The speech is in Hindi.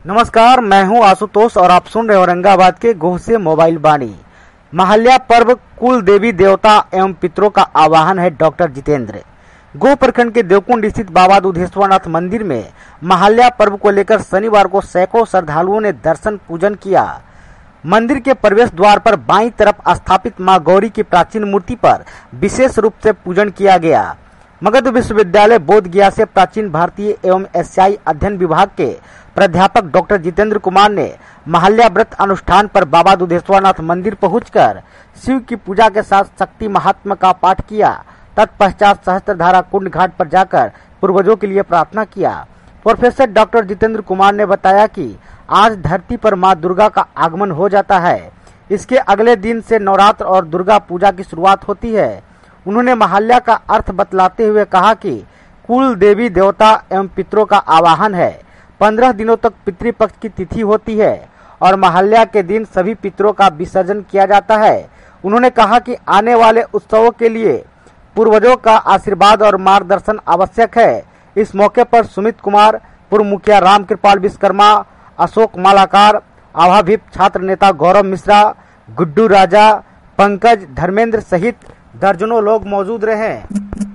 नमस्कार, मैं हूं आशुतोष और आप सुन रहे औरंगाबाद के गोह से मोबाइल बानी। महाल्या पर्व कुल देवी देवता एवं पितरों का आवाहन है। डॉक्टर जितेंद्र गोह प्रखंड के देवकुंड स्थित बाबा दुधेश्वरनाथ मंदिर में महाल्या पर्व को लेकर शनिवार को सैकड़ों श्रद्धालुओं ने दर्शन पूजन किया। मंदिर के प्रवेश द्वार पर बाईं तरफ स्थापित मां गौरी की प्राचीन मूर्ति पर विशेष रूप से पूजन किया गया। मगध विश्वविद्यालय बोध गया से प्राचीन भारतीय एवं एशियाई अध्ययन विभाग के प्राध्यापक डॉक्टर जितेंद्र कुमार ने महाल्या व्रत अनुष्ठान पर बाबा दुधेश्वरनाथ मंदिर पहुंचकर शिव की पूजा के साथ शक्ति महात्मा का पाठ किया। तत्पश्चात सहस्त्रधारा कुंड घाट पर जाकर पूर्वजों के लिए प्रार्थना किया। प्रोफेसर डॉक्टर जितेंद्र कुमार ने बताया कि आज धरती पर मां दुर्गा का आगमन हो जाता है। इसके अगले दिन से नवरात्र और दुर्गा पूजा की शुरुआत होती है। उन्होंने महाल्या का अर्थ बतलाते हुए कहा कि कुल देवी देवता एवं पितरों का आवाहन है। 15 दिनों तक पितृपक्ष की तिथि होती है और महाल्या के दिन सभी पितरों का विसर्जन किया जाता है। उन्होंने कहा कि आने वाले उत्सवों के लिए पूर्वजों का आशीर्वाद और मार्गदर्शन आवश्यक है। इस मौके पर सुमित कुमार, पूर्व मुखिया रामकृपाल विश्वकर्मा, अशोक मालाकार, आभाभिप छात्र नेता गौरव मिश्रा, गुड्डू राजा, पंकज, धर्मेंद्र सहित दर्जनों लोग मौजूद रहे।